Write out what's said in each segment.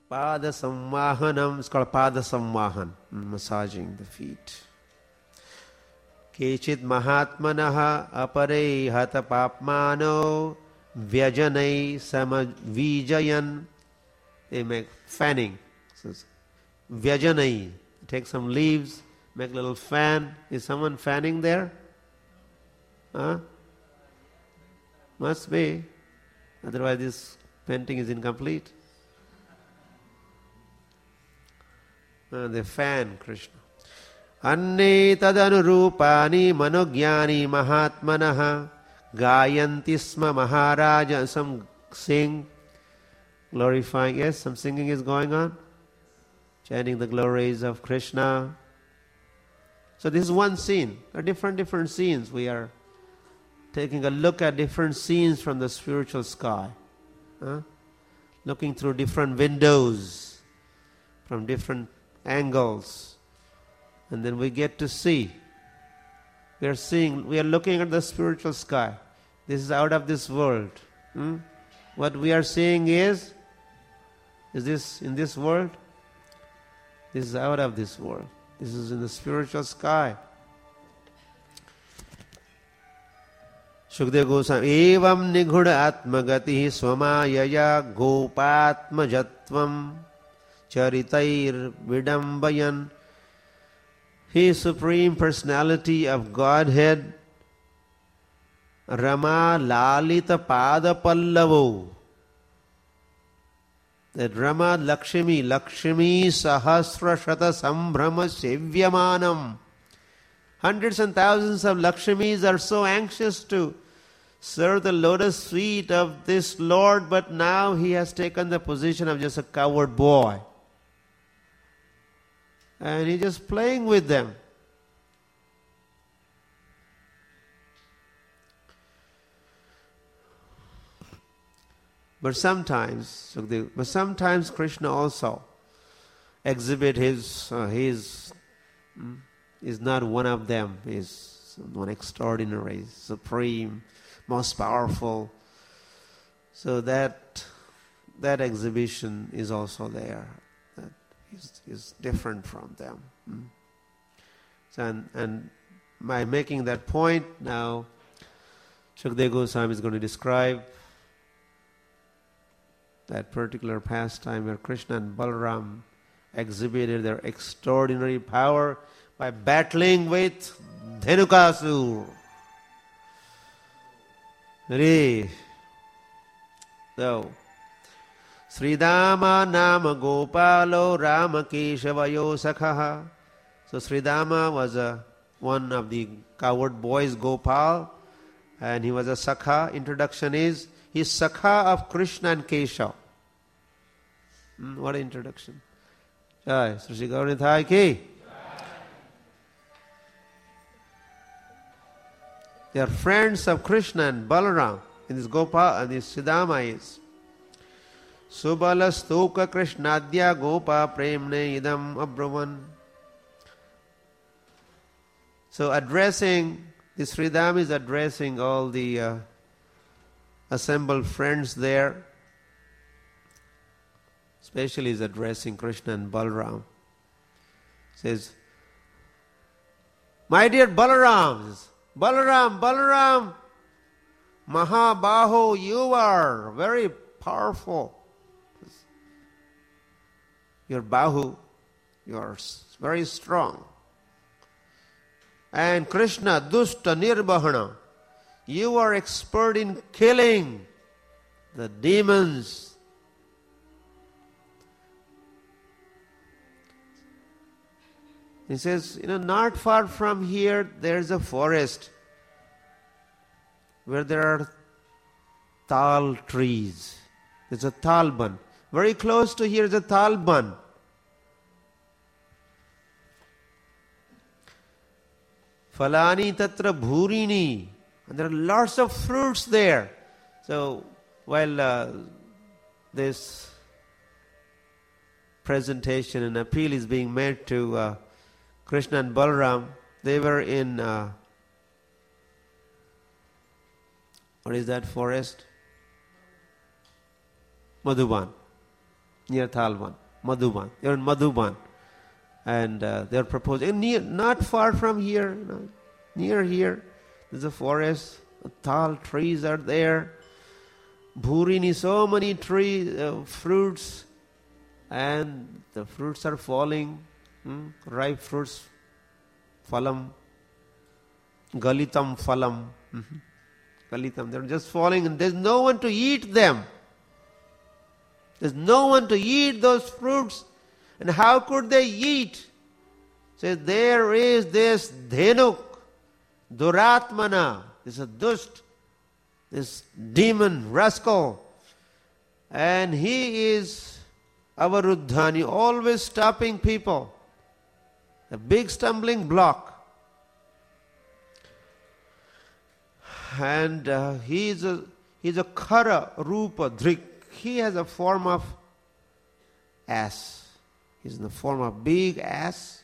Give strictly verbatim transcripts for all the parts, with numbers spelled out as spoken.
Pada Samvahanam, it's called Pada Samvahan, massaging the feet. Kechit Mahatmanaha apare hata papmano vyajanai samavijayan. They make fanning. So, vyajanai. Take some leaves, make a little fan. Is someone fanning there? Huh? Must be. Otherwise this painting is incomplete. Uh, they fan Krishna. Anne tadanurupani manogyani mahatmanaha gayanti sma maharaja. Some sing, glorifying. Yes, some singing is going on. Chanting the glories of Krishna. So this is one scene. There are different, different scenes. We are taking a look at different scenes from the spiritual sky. Huh? Looking through different windows, from different angles. And then we get to see. We are seeing, we are looking at the spiritual sky. This is out of this world. Hmm? What we are seeing is, is this in this world? This is out of this world. This is in the spiritual sky. Shukdev Goswami, evam nighud atmagati swamayaya gopatmajatvam charitair vidambayan. He, Supreme Personality of Godhead, Rama Lalita Pada Pallavo. That Rama Lakshmi, Lakshmi Sahasra Shata Sambhrama Sevyamanam. Hundreds and thousands of Lakshmis are so anxious to serve the lotus feet of this Lord, but now he has taken the position of just a coward boy. And he's just playing with them. But sometimes, but sometimes Krishna also exhibit his, uh, his, is not one of them. He's one extraordinary, supreme, most powerful. So that, that exhibition is also there. Is, is different from them. Hmm? So and, and by making that point, now Shukdev Goswami is going to describe that particular pastime where Krishna and Balaram exhibited their extraordinary power by battling with Dhenukasur. Hare. So, Sridama nama Gopalo Rama Keshavayo Sakha. So Sridama was a, one of the coward boys, Gopal, and he was a Sakha. Introduction is, he's Sakha of Krishna and Keshav. Hmm, what an introduction. Jai, Sri Gauranathai ki. They are friends of Krishna and Balaram. In this Gopal, and this Sridama is. Subala Stoka Krishnadya Gopa Premne Idam Abravan. So addressing, this Sridham is addressing all the uh, assembled friends there. Especially is addressing Krishna and Balaram. Says, my dear Balaram, Balaram, Balaram, Mahabaho, you are very powerful. Your Bahu, you are very strong. And Krishna, Dushta Nirbahana, you are expert in killing the demons. He says, you know, not far from here there is a forest where there are tal trees. There's a talban. Very close to here is a talban. Falani tatra bhurini. And there are lots of fruits there. So while uh, this presentation and appeal is being made to uh, Krishna and Balaram, they were in, uh, what is that forest? Madhuban. near Talban, Madhuban. They're in Madhuban. And uh, they're proposing, near, not far from here, no, near here, there's a forest, tall trees are there. Bhurini, so many trees, uh, fruits, and the fruits are falling, hmm? ripe fruits, phalam, galitam phalam, mm-hmm. galitam, they're just falling and there's no one to eat them. There's no one to eat those fruits. And how could they eat? Says there is this dhenuk, duratmana, this is a dust, this demon, rascal, and he is avaruddhani, always stopping people, a big stumbling block. And uh, he is a he's a khara rupa dhrik. He has a form of ass. He's in the form of big ass.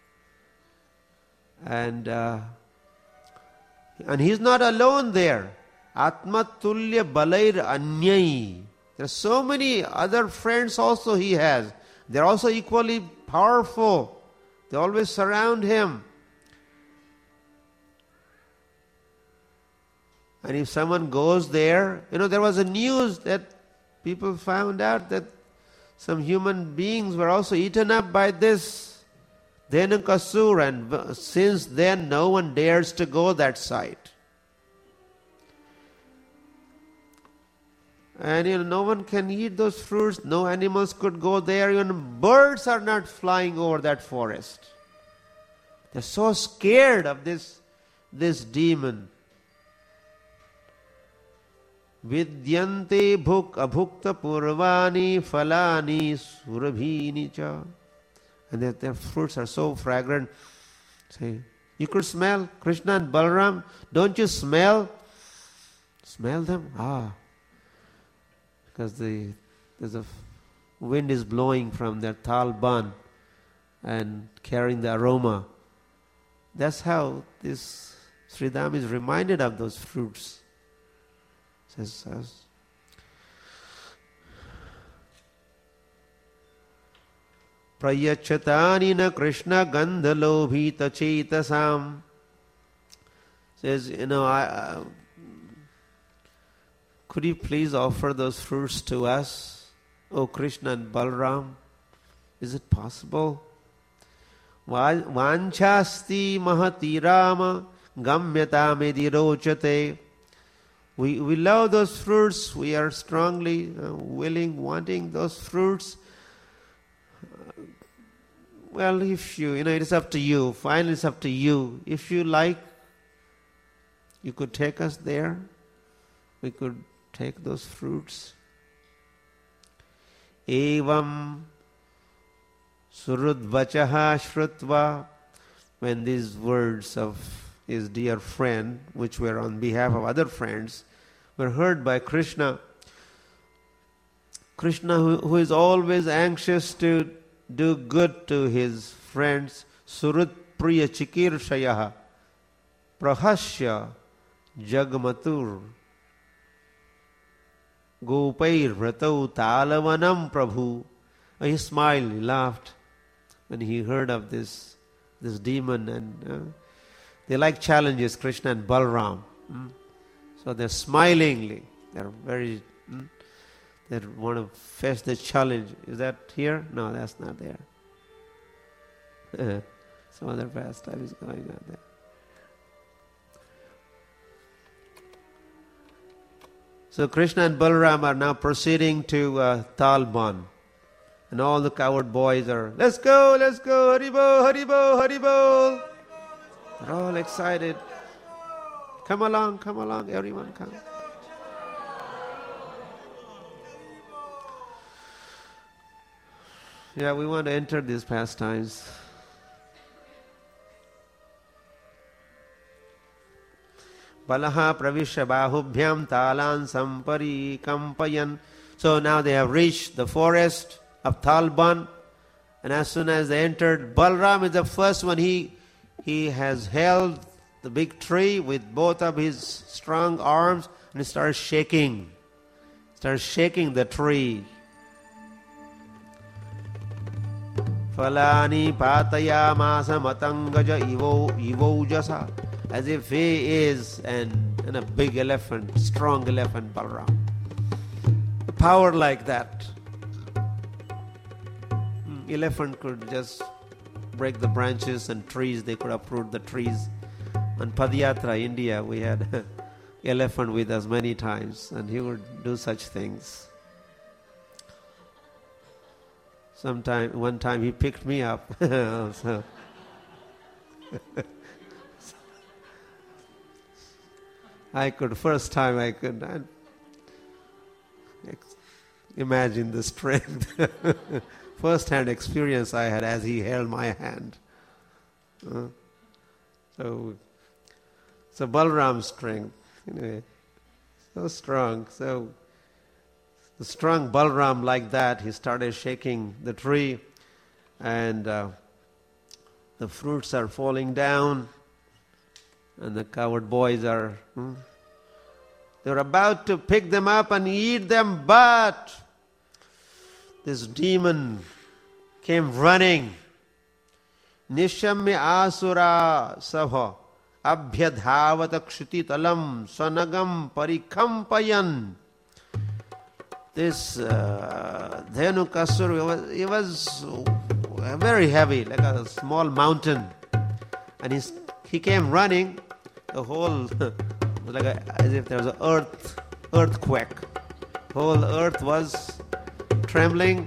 And uh, and he's not alone there. Atmatulya balair anyai. There are so many other friends also he has. They're also equally powerful. They always surround him. And if someone goes there, you know, there was a news that people found out that some human beings were also eaten up by this Dhenukasur, and since then no one dares to go that side. And you know, no one can eat those fruits, no animals could go there, even birds are not flying over that forest. They're so scared of this, this demon. Vidyante bhuk abhukta purvani falani surabhini cha. And their, their fruits are so fragrant. Say, you could smell Krishna and Balaram. Don't you smell? Smell them? Ah. Because the there's a wind is blowing from their talban and carrying the aroma. That's how this Sridham is reminded of those fruits. Says, says Prayachatani na Krishna gandhalobhita chetasam. Says, you know, I, uh, could you please offer those fruits to us, O Krishna and Balaram? Is it possible? Vanchasti mahati rama gamyata medirochate. We, we love those fruits. We are strongly uh, willing, wanting those fruits. Uh, well, if you, you know, it is up to you. Finally, it's up to you. If you like, you could take us there. We could take those fruits. Evam surudvachaha shrutva. When these words of his dear friend, which were on behalf of other friends, were heard by Krishna. Krishna, who, who is always anxious to do good to his friends, Surut Priya Chikirshaya Prahasya Jagmatur Gopair Ratau Talavanam Prabhu. He smiled, he laughed when he heard of this, this demon, and uh, they like challenges, Krishna and Balaram. Mm. So they're smilingly, they're very, mm, they want to face the challenge. Is that here? No, that's not there. Some other pastime is going on there. So Krishna and Balaram are now proceeding to uh, Talban. And all the coward boys are, let's go, let's go, Haribo, Haribo, Haribo. They're all excited. Come along, come along, everyone come. Yeah, we want to enter these pastimes. Balaha pravisha bahubhyam talan sampari kampayan. So now they have reached the forest of Talban, and as soon as they entered, Balaram is the first one. He he has held the big tree with both of his strong arms, and he starts shaking. Starts shaking the tree. Falani patayamasa matangaja ivo ivojasa, as if he is an, an a big elephant, strong elephant, Balram. A power like that. Elephant could just break the branches and trees, they could uproot the trees. On Padayatra, India, we had elephant with us many times, and he would do such things. Sometime, one time he picked me up. so, I could, first time I could I, imagine the strength. First-hand experience I had as he held my hand. Uh, so, so Balram's strength. Anyway, so strong. So the strong Balram like that, he started shaking the tree, and uh, the fruits are falling down, and the coward boys are, hmm, they're about to pick them up and eat them, but this demon came running. Nishamya asura sabha abhyadhavata kshutitalam sanagam parikampayan. This uh, Dhenukasura, he was very heavy, like a small mountain. And he's, he came running, the whole, like a, as if there was an earth, earthquake. Whole earth was trembling,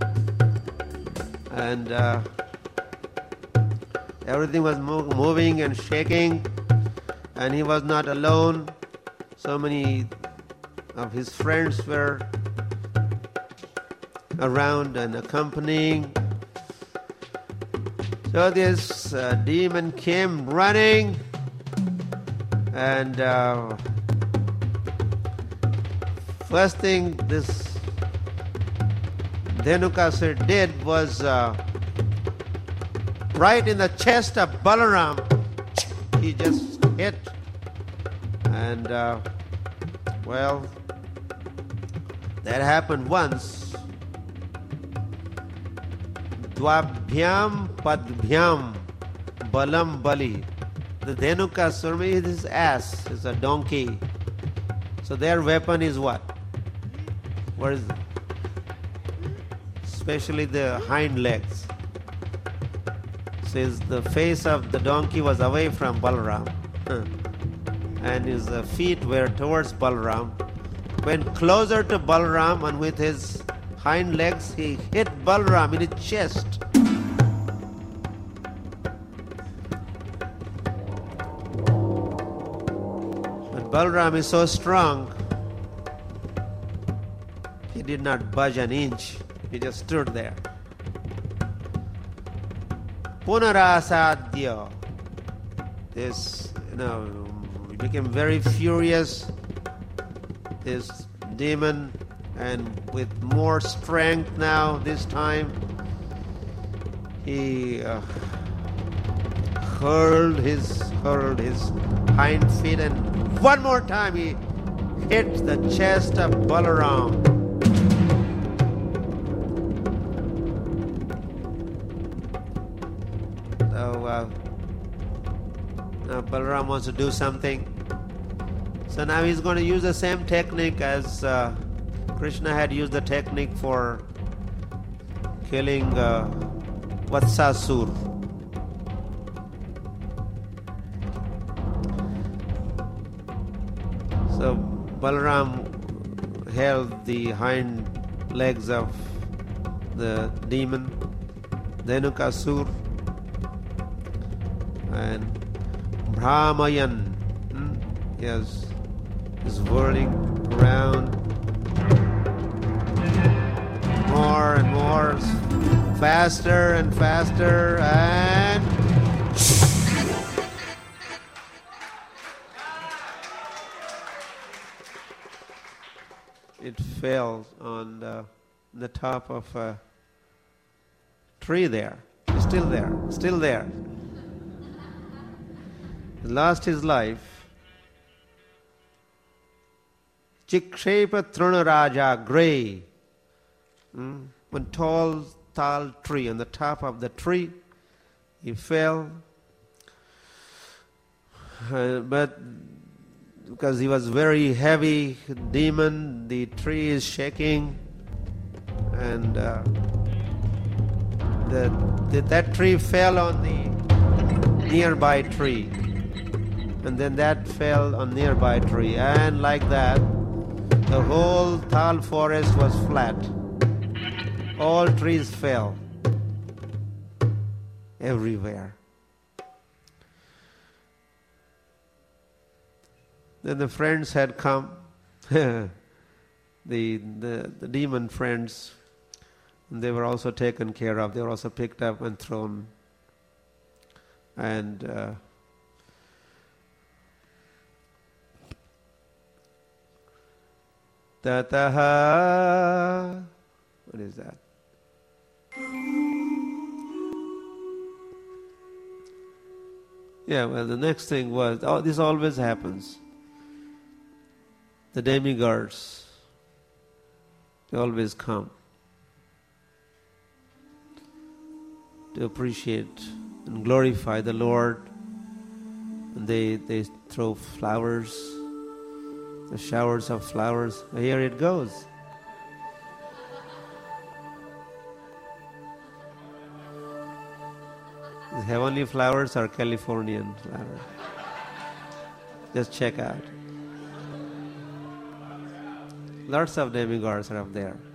and uh, everything was mo- moving and shaking, and he was not alone. So many of his friends were around and accompanying. So this uh, demon came running, and uh, first thing this Dhenukasura did was uh, right in the chest of Balaram, he just hit, and uh, well, that happened once. Dvabhyam padbhyam balam bali. The Dhenukasura is his ass, is a donkey. So their weapon is what? What is it? Especially the hind legs. Says the face of the donkey was away from Balaram, and his uh, feet were towards Balaram. Went closer to Balaram, and with his hind legs he hit Balaram in his chest. But Balaram is so strong, he did not budge an inch. He just stood there. Punarasadya. This, you know, he became very furious, this demon, and with more strength now this time, he uh, hurled his hurled his hind feet, and one more time he hit the chest of Balaram. So uh, now Balaram wants to do something. So now he's going to use the same technique as uh, Krishna had used the technique for killing uh, Vatsasur. So Balaram held the hind legs of the demon Dhenukasura, and Brahmayan, hmm, yes, is whirling around more and more, faster and faster, and it fell on the, the top of a tree there. It's still there, still there. He lost his life. Chikshepa Trunaraja, gray. Mm? One tall tall tree. On the top of the tree, he fell. Uh, but because he was very heavy demon, the tree is shaking, and uh, the, the, that tree fell on the nearby tree, and then that fell on nearby tree, and like that, the whole tall forest was flat. All trees fell everywhere. Then the friends had come, the, the, the demon friends, and they were also taken care of. They were also picked up and thrown. And uh, Tataha, what is that? Yeah, well, the next thing was, oh, this always happens. The demigods, they always come to appreciate and glorify the Lord. And they, they throw flowers, the showers of flowers. Here it goes. Is heavenly flowers or Californian flowers? Just check out. Lots of demigods are up there.